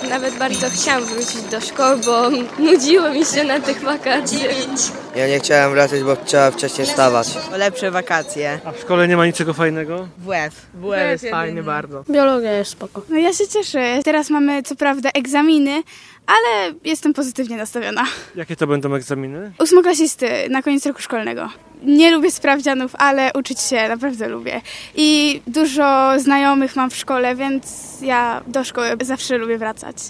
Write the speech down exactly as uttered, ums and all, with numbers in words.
nawet bardzo chciałam wrócić do szkoły, bo nudziło mi się na tych wakacjach. Ja nie chciałem wracać, bo trzeba wcześniej wstawać. Lepsze wakacje. A w szkole nie ma niczego fajnego? W łeb. W łeb jest fajny bardzo. Biologia jest spoko. No ja się cieszę. Teraz mamy co prawda egzaminy, ale jestem pozytywnie nastawiona. Jakie to będą egzaminy? Ósmoklasisty na koniec roku szkolnego. Nie lubię sprawdzianów, ale uczyć się naprawdę lubię. I dużo znajomych mam w szkole, więc ja do szkoły zawsze lubię wracać.